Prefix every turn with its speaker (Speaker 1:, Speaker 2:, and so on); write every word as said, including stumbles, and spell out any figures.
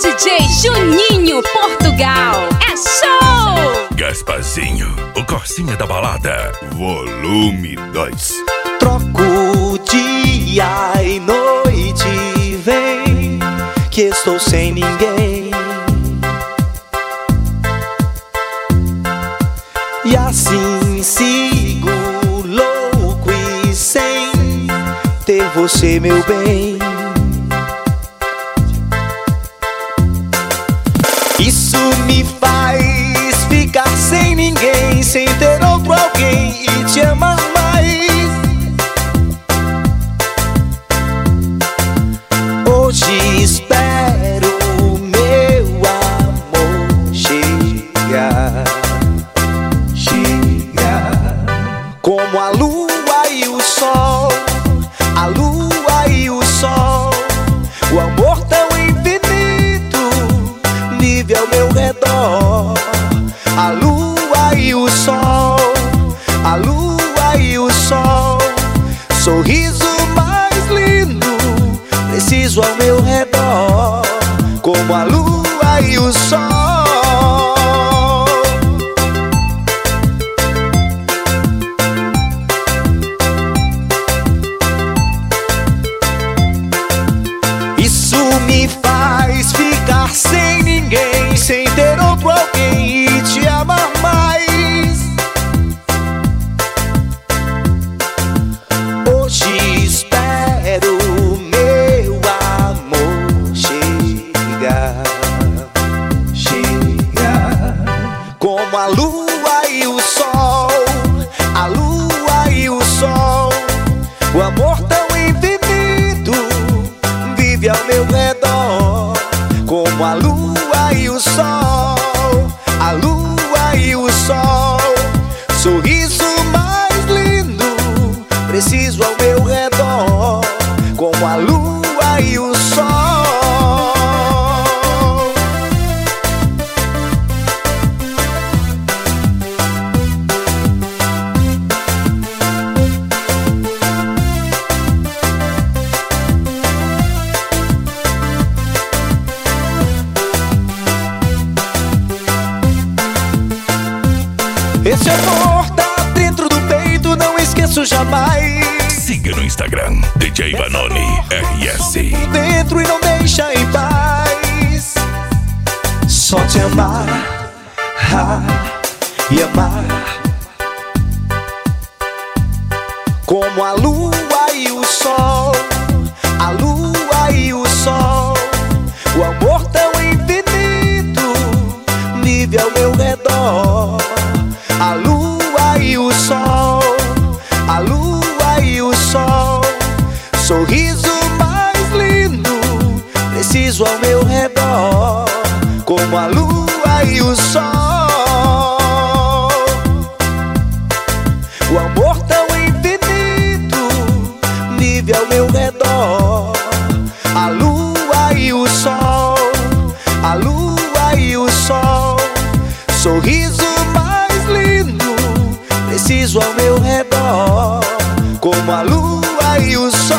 Speaker 1: D J Juninho Portugal. É show!
Speaker 2: Gasparzinho, o Corsinha da balada, volume dois.
Speaker 3: Troco dia e noite, vem que estou sem ninguém. E assim sigo louco e sem ter você, meu bem. Isso me faz ficar sem ninguém, sem ter outro alguém e te amar mais. Hoje espero o meu amor chegar, chegar. Como a lua e o sol, a lua e o sol, o amor tão infinito vive ao meu redor. A lua e o sol, a lua e o sol, sorriso mais lindo, preciso ao meu redor. Como a lua e o sol. Isso me faz ficar sem ninguém, sem ter outro alguém e te amar mais. Hoje espero o meu amor chegar, chegar. Como a lua e o sol, a lua e o sol, o amor tão infinito vive ao meu redor. Como a lua e o sol, a lua e o sol, sorriso mais lindo, preciso ao meu redor. Como a lua e o sol. Esse amor tá dentro do peito, não esqueço jamais.
Speaker 2: Siga no Instagram, D J Vanoni R S.
Speaker 3: Dentro e não deixa em paz. Só te amar, ah, e amar. Como a lua e o sol, a lua e o sol, o amor tão infinito vive ao meu redor. A lua e o sol, a lua e o sol, sorriso mais lindo, preciso ao meu redor. Como a lua e o sol, o amor tão infinito vive ao meu redor. A lua e o sol, a lua e o sol, sorriso mais lindo, preciso ao meu redor. Como a lua e o sol.